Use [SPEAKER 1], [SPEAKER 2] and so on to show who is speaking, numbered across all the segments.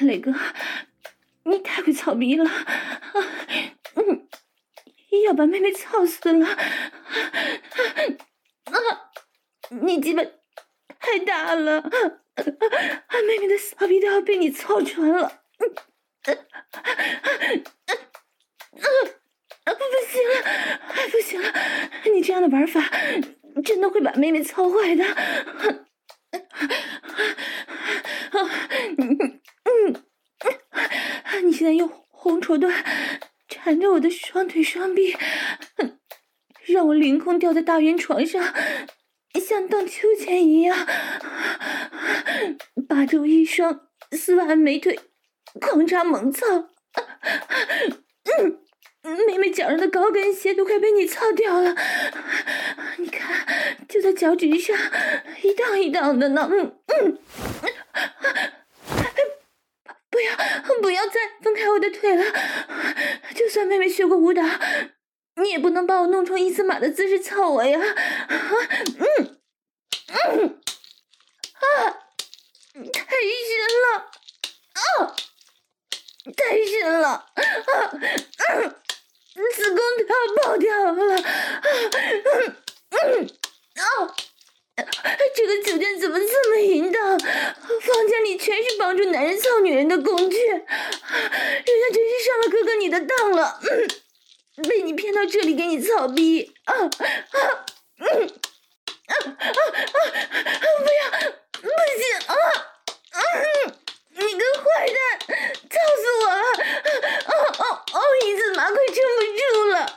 [SPEAKER 1] 磊哥，你太会操逼了，要把妹妹操死了！你鸡巴太大了，妹妹的骚逼都要被你操穿了！不行了，不行了！你这样的玩法真的会把妹妹操坏的。你现在用红绸缎缠着我的双腿双臂，让我凌空吊在大圆床上，像荡秋千一样，扒着我一双丝袜美腿，狂插猛操。妹妹脚上的高跟鞋都快被你操掉了，你看，就在脚趾上一荡一荡的呢。不要再分开我的腿了，就算妹妹学过舞蹈，你也不能把我弄成一字马的姿势操我呀！太深了，太深了，子宫都要爆掉了，这个酒店怎么这么淫荡？房间里全是帮助男人操女人的工具，人家真是上了哥哥你的当了，被你骗到这里给你操逼！不要，不行啊！你个坏蛋，操死我了！一字马快撑不住了！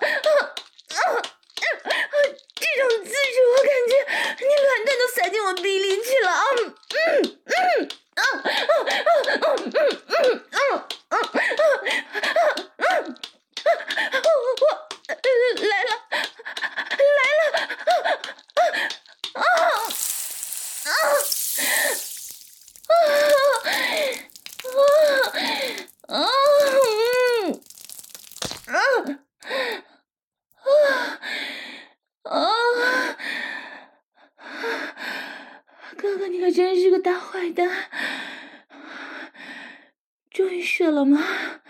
[SPEAKER 1] 这种姿势我感觉你卵蛋都塞进我逼里去了！我来了！哥哥，你可真是个大坏蛋！终于射了吗？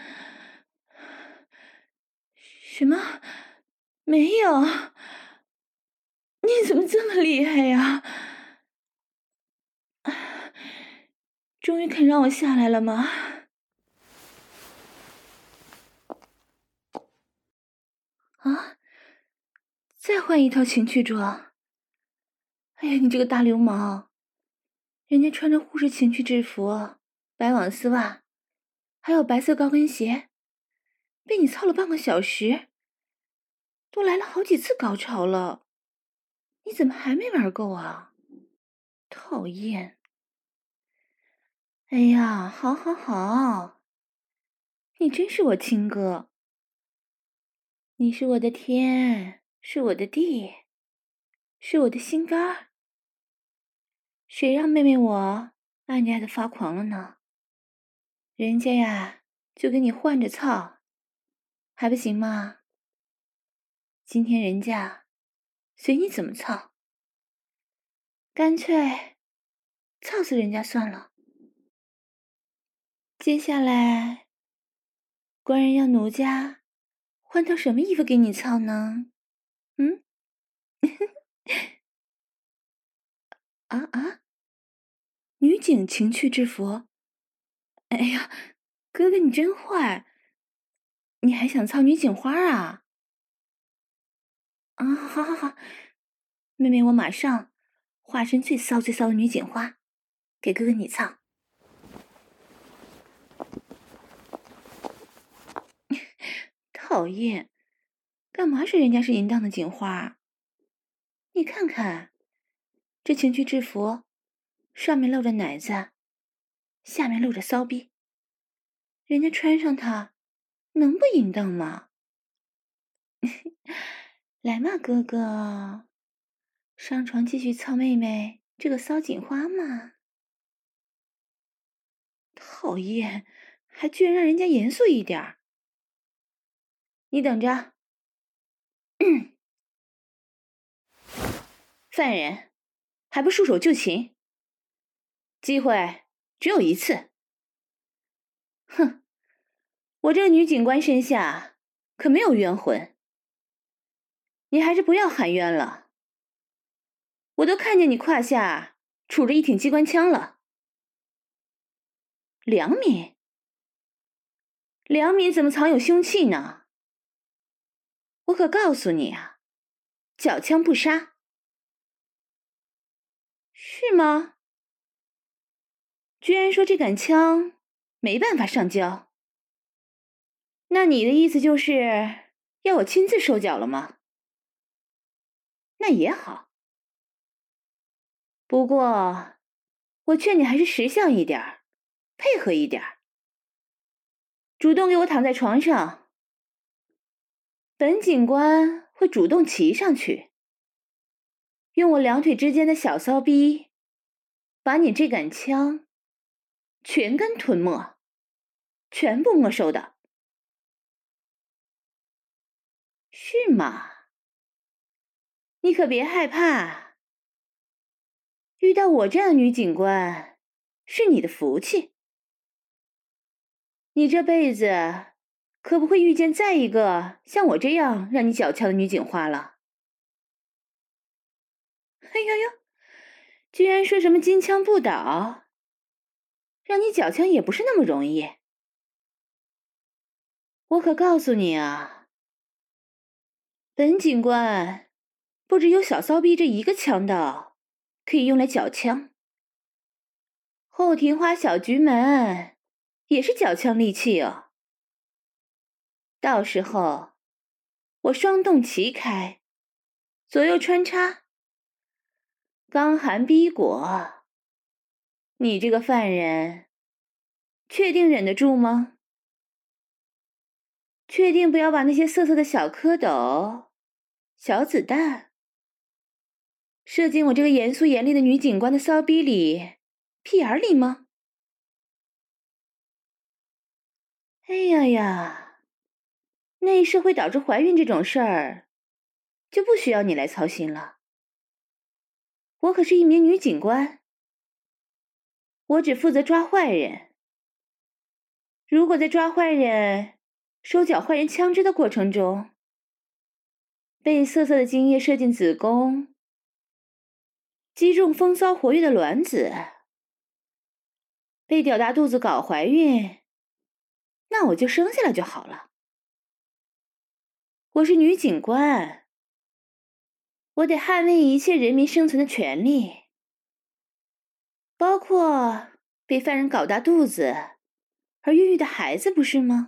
[SPEAKER 1] 什么？没有？你怎么这么厉害呀？终于肯让我下来了吗？啊！再换一套情趣装？哎呀，你这个大流氓！人家穿着护士情趣制服，白网丝袜，还有白色高跟鞋，被你操了半个小时，都来了好几次高潮了，你怎么还没玩够啊？讨厌！哎呀，好好好，你真是我亲哥，你是我的天，是我的地，是我的心肝，谁让妹妹我爱你爱的发狂了呢？人家呀就给你换着操，还不行吗？今天人家随你怎么操，干脆操死人家算了。接下来官人要奴家换套什么衣服给你操呢？女警情趣制服？哎呀，哥哥你真坏，你还想操女警花啊？好好好，妹妹我马上化身最骚最骚的女警花，给哥哥你操。讨厌，干嘛说人家是淫荡的警花？你看看这情趣制服，上面露着奶子，下面露着骚逼，人家穿上它能不淫荡吗？来嘛哥哥，上床继续操妹妹这个骚警花嘛。讨厌，还居然让人家严肃一点。你等着。犯人，还不束手就擒？机会只有一次， 哼，我这个女警官身下可没有冤魂，你还是不要喊冤了。我都看见你胯下杵着一挺机关枪了。良民？良民怎么藏有凶器呢？我可告诉你啊，缴枪不杀。是吗？居然说这杆枪没办法上交？那你的意思就是要我亲自收缴了吗？那也好，不过我劝你还是识相一点，配合一点，主动给我躺在床上，本警官会主动骑上去，用我两腿之间的小骚逼把你这杆枪全根吞没，全部没收的。是吗？你可别害怕，遇到我这样的女警官是你的福气。你这辈子可不会遇见再一个像我这样让你缴枪的女警花了。哎呦呦，居然说什么金枪不倒，让你缴枪也不是那么容易。我可告诉你啊，本警官不只有小骚逼这一个枪道可以用来缴枪，后庭花小菊门也是缴枪利器哦。到时候我双洞齐开，左右穿插，刚寒逼裹，你这个犯人确定忍得住吗？确定不要把那些涩涩的小蝌蚪、小子弹射进我这个严肃严厉的女警官的骚逼里、屁眼里吗？哎呀呀，内射会导致怀孕这种事儿，就不需要你来操心了。我可是一名女警官，我只负责抓坏人。如果在抓坏人、收缴坏人枪支的过程中，被涩涩的精液射进子宫，击中风骚活跃的卵子，被屌大肚子搞怀孕，那我就生下来就好了。我是女警官，我得捍卫一切人民生存的权利，包括被犯人搞大肚子而孕育的孩子，不是吗？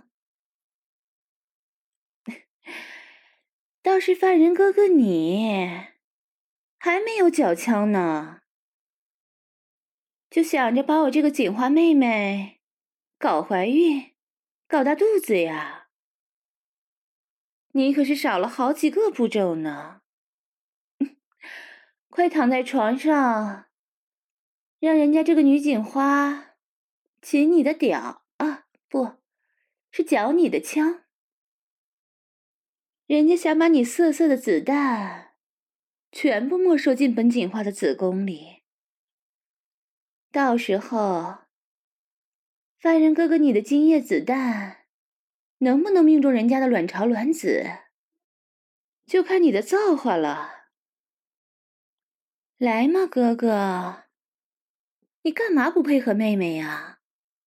[SPEAKER 1] 倒是犯人哥哥你还没有缴枪呢，就想着把我这个警花妹妹搞怀孕、搞大肚子呀？你可是少了好几个步骤呢。快躺在床上，让人家这个女警花擒你的屌啊，不是缴你的枪。人家想把你涩涩的子弹全部没收进本警花的子宫里，到时候犯人哥哥你的精液子弹能不能命中人家的卵巢卵子，就看你的造化了。来嘛，哥哥，你干嘛不配合妹妹呀？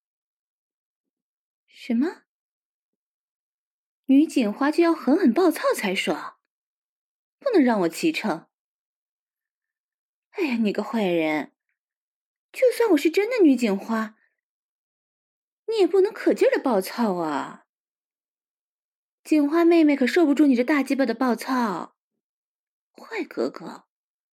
[SPEAKER 1] 什么？女警花就要狠狠暴操才爽，不能让我骑乘。哎呀，你个坏人！就算我是真的女警花，你也不能可劲儿的暴操啊！警花妹妹可受不住你这大鸡巴的暴操，坏哥哥。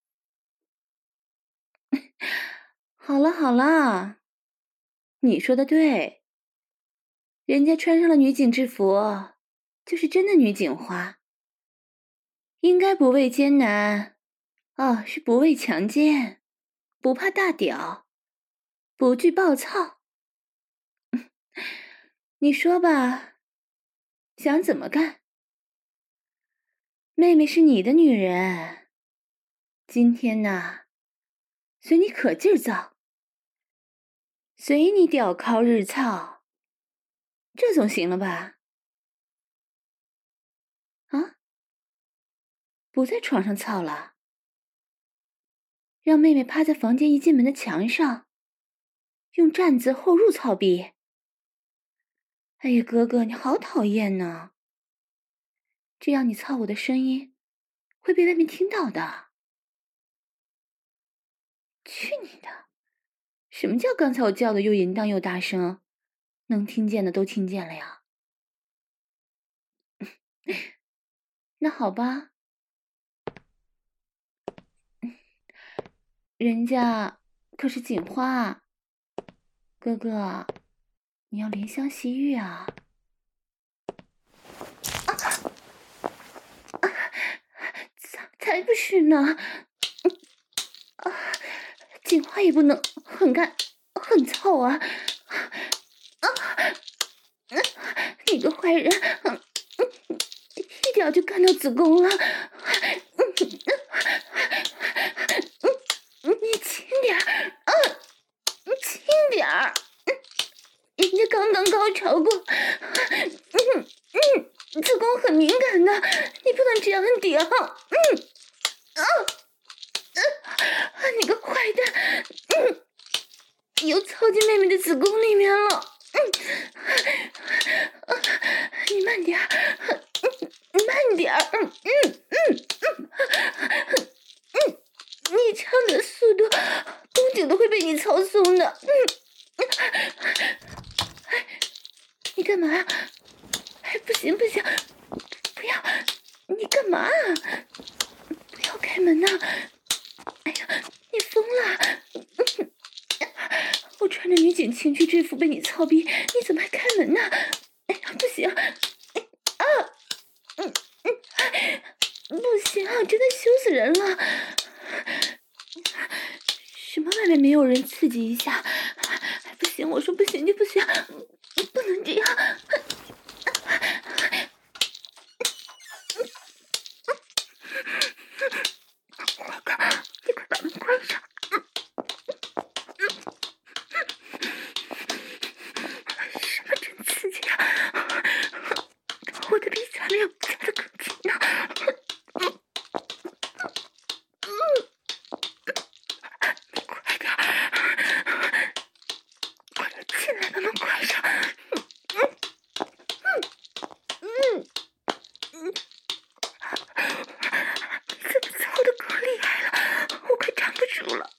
[SPEAKER 1] 好了好了，你说的对，人家穿上了女警制服，就是真的女警花，应该不畏艰难，哦，是不畏强奸，不怕大屌，不惧暴操。你说吧，想怎么干？妹妹是你的女人，今天呐，随你可劲儿造，随你屌靠日操。 这总行了吧？啊？不在床上操了？让妹妹趴在房间一进门的墙上，用站子后入操逼？哎呀，哥哥，你好讨厌呢！这样你操我的声音会被外面听到的。去你的！什么叫刚才我叫的又淫荡又大声？能听见的都听见了呀。那好吧，人家可是锦花啊，哥哥，你要怜香惜玉啊！才不是呢！锦花也不能很干很操啊！你个坏人，一脚就干到子宫了！你轻点儿，轻点儿！人家刚刚高潮过，子宫很敏感的，你不能这样顶。你个坏蛋，又操进妹妹的子宫里面了。你慢点儿，慢点儿。你这样的速度，宫颈都会被你操松的。你干嘛？哎，不行不行，不要！你干嘛啊？不要开门呐！哎呀，你疯了！我穿着女警情趣制服被你操逼，你怎么还开门呢？哎呀，不行！不行啊，真的羞死人了！什么外面没有人刺激一下？不行，我说不行就不行，不能这样！你快把门关上！什么真刺激啊！我的鼻子还没有夹得更紧呢。你快点，快点进来，把门关上。你怎么操得更厉害了？我快站不住了。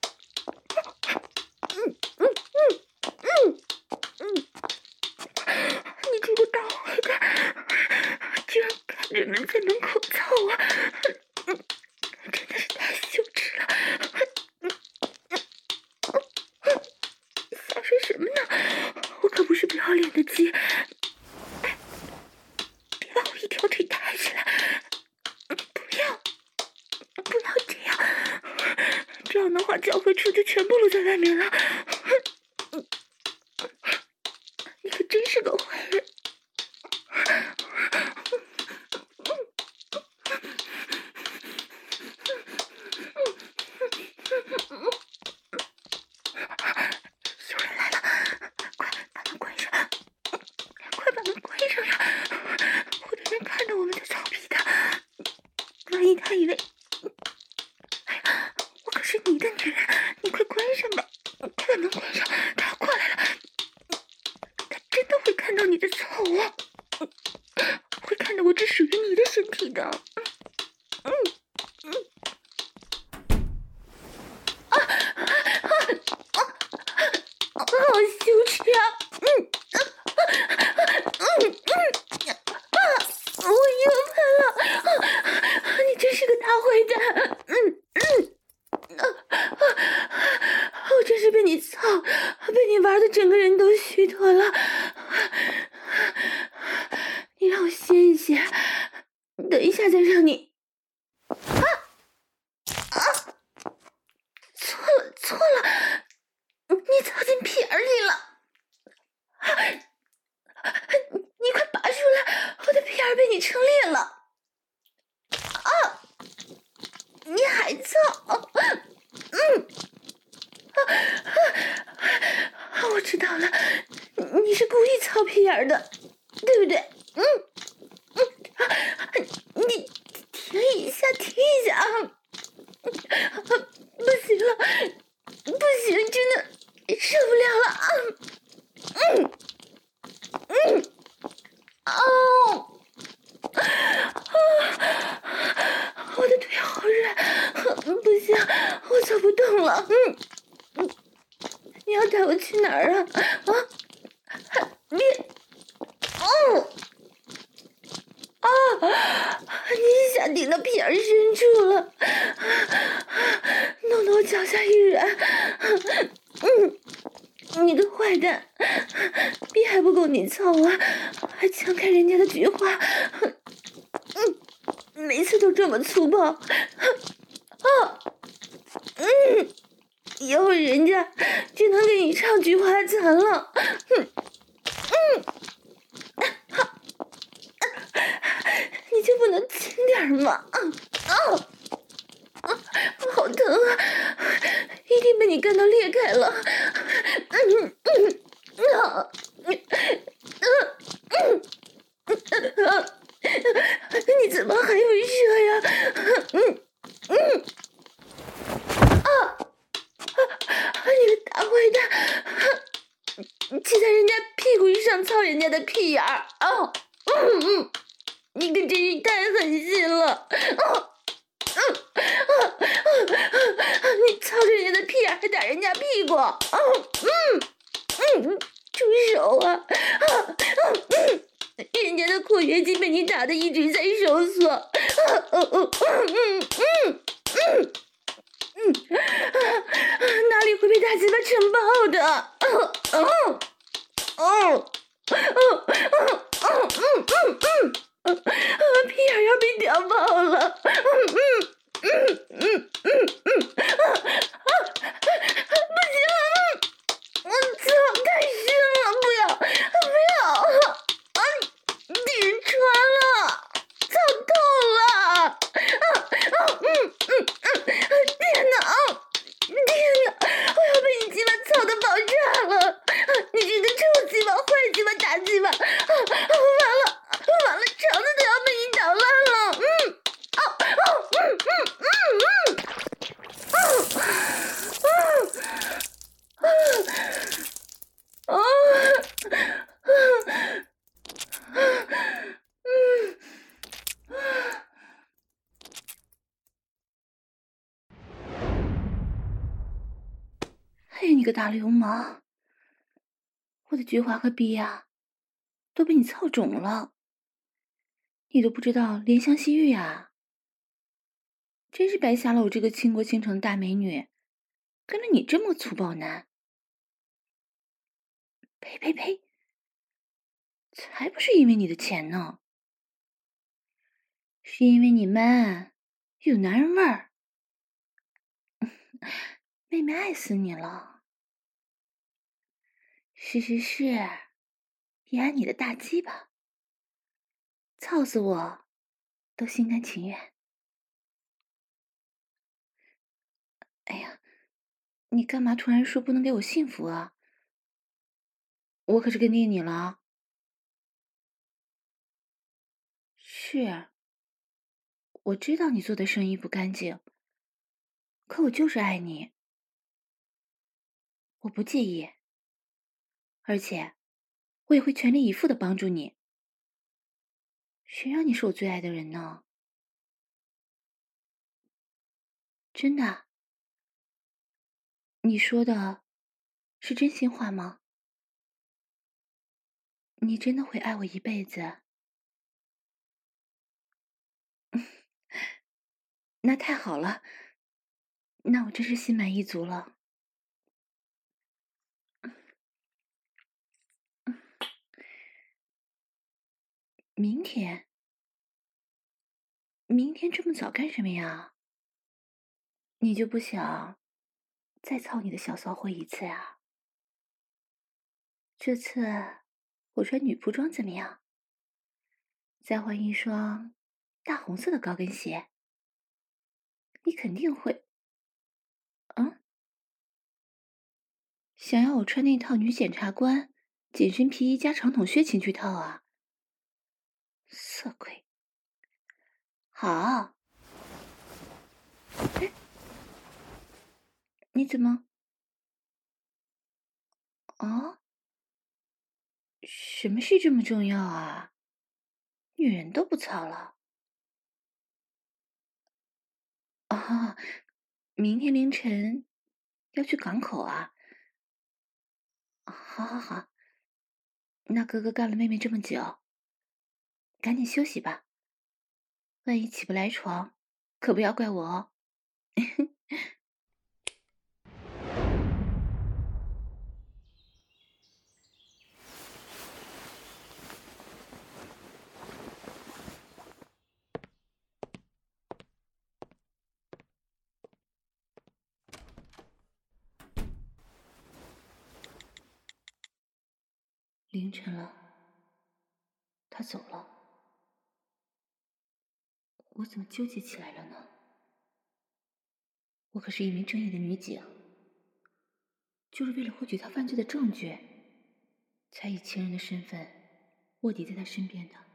[SPEAKER 1] 你这个大坏蛋，居然看着人在门口操啊！真的是太羞耻了。想说什么呢？我可不是不要脸的鸡。别把我一条腿抬起来！不要这样，这样的话教科书就全部露在外面了。你可真是个坏人！有人来了，快把门关上！快把门关上呀！会被人看到我们在操逼的，万一他以为……哎呀，我可是你的女人，你快关上吧！快把门关上，他要过来了，他真的会看到你的操啊！会看到我只属于你的身体的。好羞耻啊！我又喷了！你真是个大坏蛋！我真是被你操，被你玩的整个人都虚脱了。你让我歇一歇，等一下再让你。错了，你操进屁眼里了！你快拔出来，我的屁眼被你撑裂了！你还操！我知道了，你是故意操操屁眼的，对不对？你停一下，停一下啊！不行了，不行，真的受不了了啊！哦，我的腿好软，不行，我走不动了。你要带我去哪儿啊？你，你一下顶到屁眼深处了，弄得我脚下一软。你个坏蛋，逼还不够你操啊，还强开人家的菊花，每次都这么粗暴，以后人家只能给你唱菊花残了。你就不能轻点吗？好疼啊！一定被你干到裂开了。你怎么还不射呀？你个大坏蛋，骑在人家屁股上操人家的屁眼儿啊！你可真是太狠心了！你操着人家的屁眼还打人家屁股！住手啊！人家的括约肌被你打的一直在收缩。哪里会被大鸡巴撑爆的？屁眼要被屌爆了！不行了，我操，太深了，不要，顶穿了，操透了！天哪，我要被你鸡巴操的爆炸了！你这个臭鸡巴、坏鸡巴、大鸡巴！完了，肠子都要被你捣烂了！哎呀，你个大流氓！我的菊花和逼呀，都被你操肿了，你都不知道怜香惜玉啊！真是白瞎了我这个倾国倾城的大美女，跟了你这么粗暴男！呸！才不是因为你的钱呢，是因为你 man，有男人味儿。妹妹爱死你了。是，也爱你的大鸡巴，操死我都心甘情愿。哎呀，你干嘛突然说不能给我幸福啊？我可是跟定你了。是，我知道你做的生意不干净，可我就是爱你，我不介意，而且我也会全力以赴的帮助你。谁让你是我最爱的人呢？真的？你说的是真心话吗？你真的会爱我一辈子？那太好了，那我真是心满意足了。明天？明天这么早干什么呀？你就不想再操你的小骚货一次啊？这次我穿女仆装怎么样？再换一双大红色的高跟鞋，你肯定会。想要我穿那套女检察官紧身皮衣加长筒靴情趣套啊！色鬼。好。哎，你怎么？哦？什么事这么重要啊？女人都不操了。啊，明天凌晨要去港口啊？好好好，那哥哥干了妹妹这么久，赶紧休息吧。万一起不来床，可不要怪我哦。凌晨了，他走了，我怎么纠结起来了呢？我可是一名正义的女警，就是为了获取他犯罪的证据，才以情人的身份卧底在他身边的。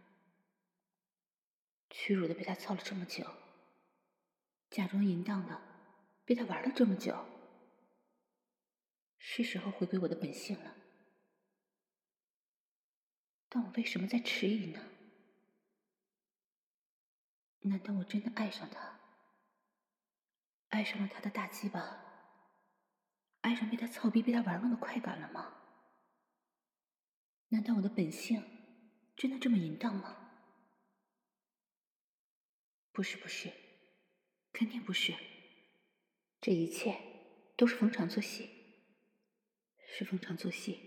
[SPEAKER 1] 屈辱的被他操了这么久，假装淫荡的被他玩了这么久，是时候回归我的本性了。但我为什么在迟疑呢？难道我真的爱上他，爱上了他的大鸡巴，爱上被他操逼被他玩弄的快感了吗？难道我的本性真的这么淫荡吗？不是不是，肯定不是，这一切都是逢场作戏，是逢场作戏。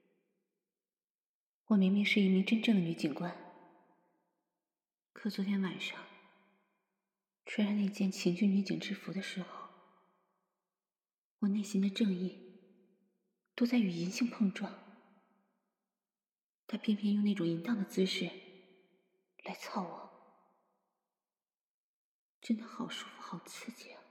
[SPEAKER 1] 我明明是一名真正的女警官，可昨天晚上穿上那件情趣女警制服的时候，我内心的正义都在与淫性碰撞。他偏偏用那种淫荡的姿势来操我，真的好舒服，好刺激啊！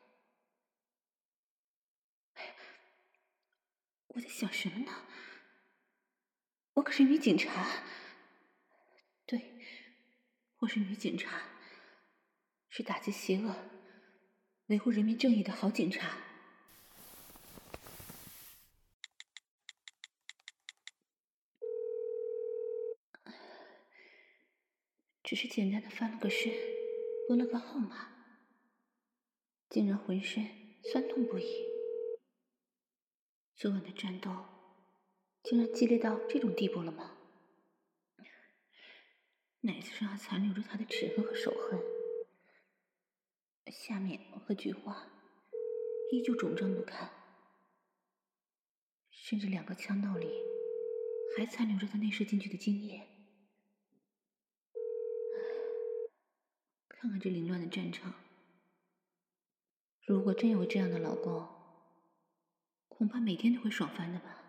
[SPEAKER 1] 我在想什么呢？我可是女警察。对，我是女警察，是打击邪恶、维护人民正义的好警察。只是简单的翻了个身，拨了个号码，竟然浑身酸痛不已。昨晚的战斗竟然激烈到这种地步了吗？奶子上还残留着他的齿痕和手痕，下面和菊花依旧肿胀不堪，甚至2个腔道里还残留着他内射进去的精液。看看这凌乱的战场，如果真有个这样的老公，恐怕每天都会爽翻的吧。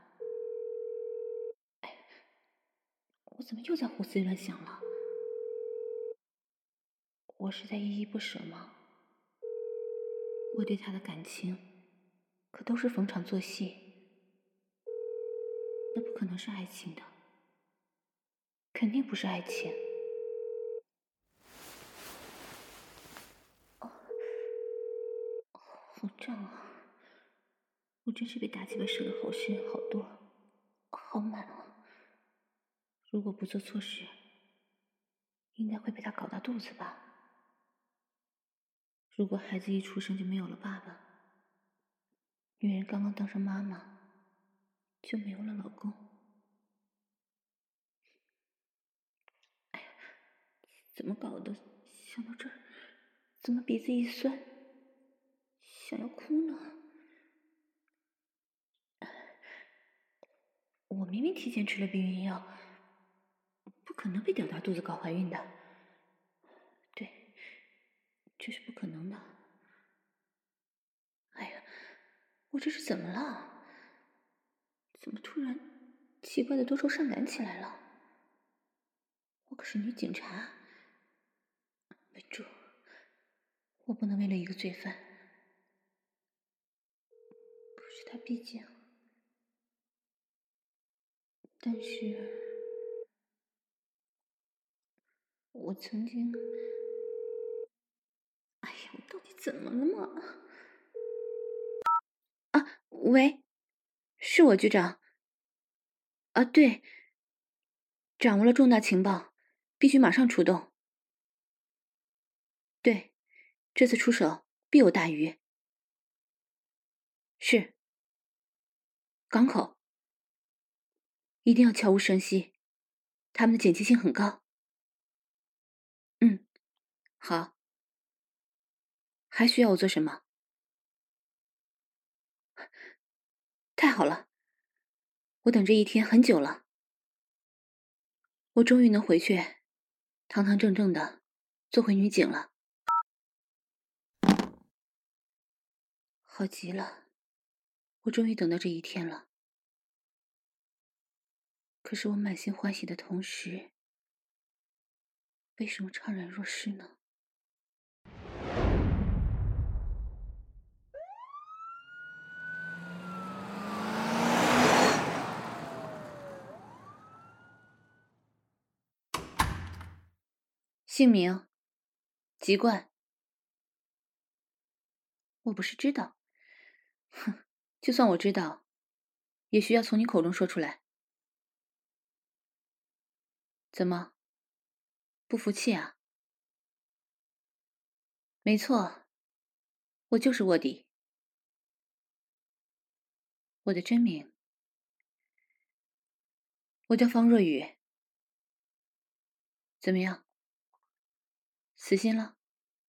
[SPEAKER 1] 我怎么又在胡思乱想了？我是在依依不舍吗？我对他的感情可都是逢场作戏，那不可能是爱情的，肯定不是爱情。好胀啊！我真是被大鸡巴射得好深好多，好满啊！如果不做错事，应该会被他搞大肚子吧？如果孩子一出生就没有了爸爸，女人刚刚当上妈妈，就没有了老公。哎呀，怎么搞的？想到这儿，怎么鼻子一酸，想要哭呢？我明明提前吃了避孕药，不可能被屌大肚子搞怀孕的。对，这是不可能的。哎呀，我这是怎么了？怎么突然奇怪的多愁善感起来了？我可是女警察，稳住！我不能为了一个罪犯。可是他但是我曾经……哎呀，我到底怎么了嘛？啊，喂，是我局长。啊，对，掌握了重大情报，必须马上出动。对，这次出手必有大鱼。是，港口一定要悄无声息，他们的警惕性很高。嗯，好。还需要我做什么？太好了，我等这一天很久了，我终于能回去，堂堂正正的做回女警了。好极了，我终于等到这一天了。可是我满心欢喜的同时，为什么怅然若失呢？姓名：籍贯。我不是知道，哼，就算我知道，也需要从你口中说出来。怎么，不服气啊？没错，我就是卧底。我的真名，我叫方若雨。怎么样，死心了？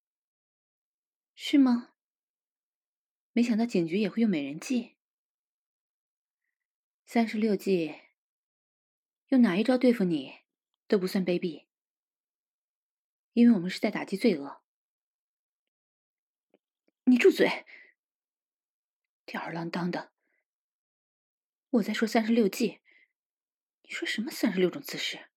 [SPEAKER 1] 是吗？没想到警局也会用美人计。36计，用哪一招对付你都不算卑鄙，因为我们是在打击罪恶。你住嘴！吊儿郎当的！我在说36计，你说什么36种姿势？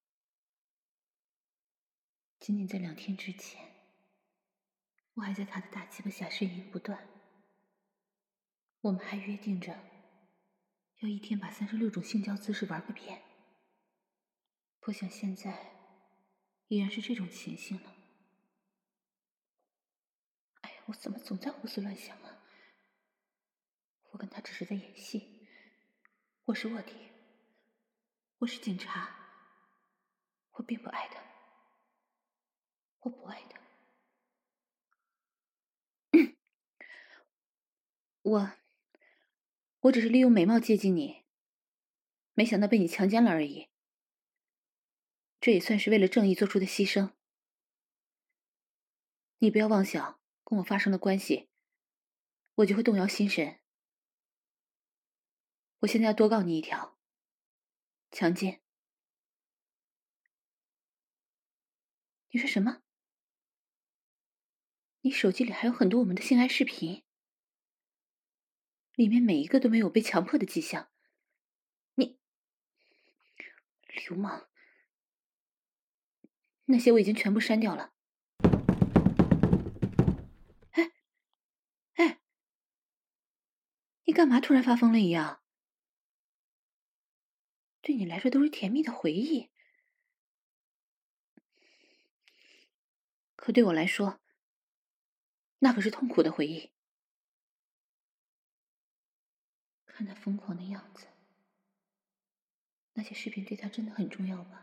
[SPEAKER 1] 仅仅在2天之前，我还在他的大鸡巴下呻吟不断。我们还约定着要一天把36种性交姿势玩个遍。不想现在依然是这种情形了。哎呀，我怎么总在胡思乱想啊？我跟他只是在演戏，我是卧底，我是警察，我并不爱他，我不爱他。我只是利用美貌接近你，没想到被你强奸了而已。这也算是为了正义做出的牺牲。你不要妄想跟我发生了关系，我就会动摇心神。我现在要多告你一条：强奸。你说什么？你手机里还有很多我们的性爱视频，里面每一个都没有被强迫的迹象。你流氓！那些我已经全部删掉了。哎哎，你干嘛突然发疯了一样？对你来说都是甜蜜的回忆，可对我来说，那可是痛苦的回忆。看他疯狂的样子，那些视频对他真的很重要吧？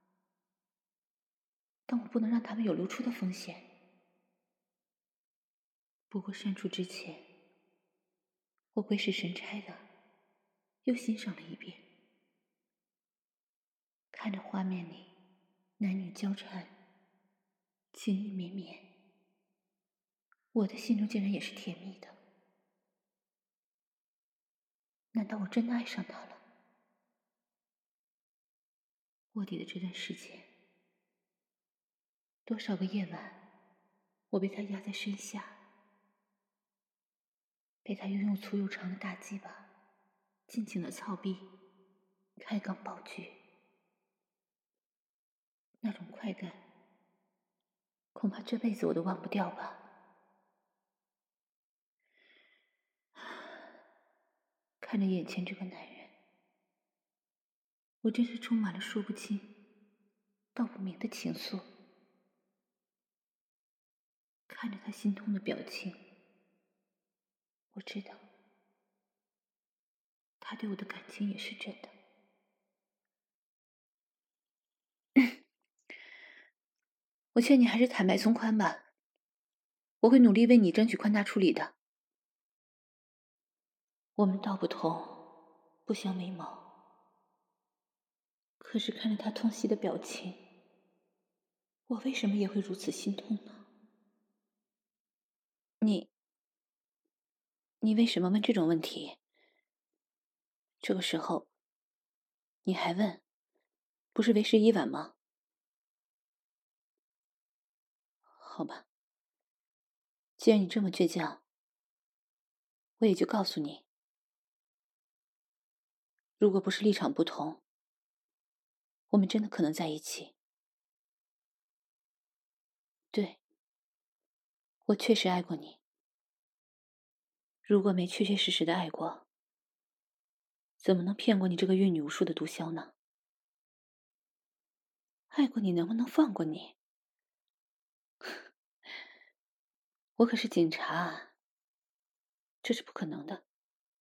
[SPEAKER 1] 但我不能让他们有流出的风险。不过删除之前，我鬼使神差的又欣赏了一遍，看着画面里男女交缠，情意绵绵，我的心中竟然也是甜蜜的。难道我真的爱上他了？卧底的这段时间，多少个夜晚，我被他压在身下，被他拥有粗又长的大鸡巴尽情的操逼，开缸暴击，那种快感，恐怕这辈子我都忘不掉吧。看着眼前这个男人， 我真是充满了说不清道不明的情愫。看着他心痛的表情，我知道他对我的感情也是真的。我劝你还是坦白从宽吧，我会努力为你争取宽大处理的。我们道不同，不相为谋，可是看着他痛惜的表情，我为什么也会如此心痛呢？你为什么问这种问题？这个时候你还问，不是为时已晚吗？好吧，既然你这么倔强，我也就告诉你，如果不是立场不同，我们真的可能在一起。对，我确实爱过你。如果没确确实实的爱过，怎么能骗过你这个阅女无数的毒枭呢？爱过你，能不能放过你？我可是警察，这是不可能的。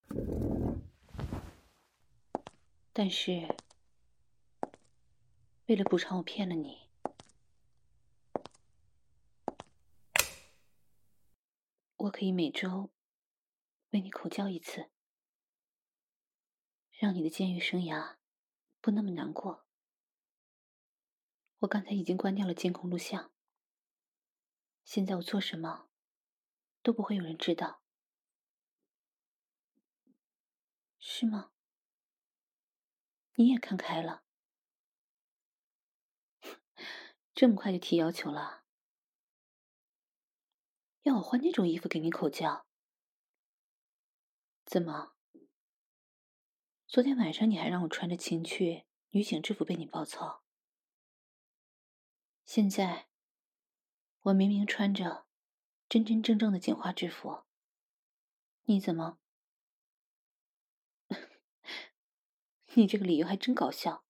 [SPEAKER 1] 但是，为了补偿我骗了你，我可以每周为你口交一次，让你的监狱生涯不那么难过。我刚才已经关掉了监控录像，现在我做什么都不会有人知道，是吗？你也看开了，这么快就提要求了？要我换那种衣服给你口交？怎么？昨天晚上你还让我穿着情趣女警制服被你暴操，现在我明明穿着真真正正的警花制服，你怎么？你这个理由还真搞笑。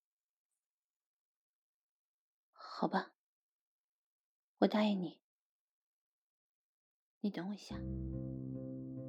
[SPEAKER 1] 好吧，我答应你。你等我一下。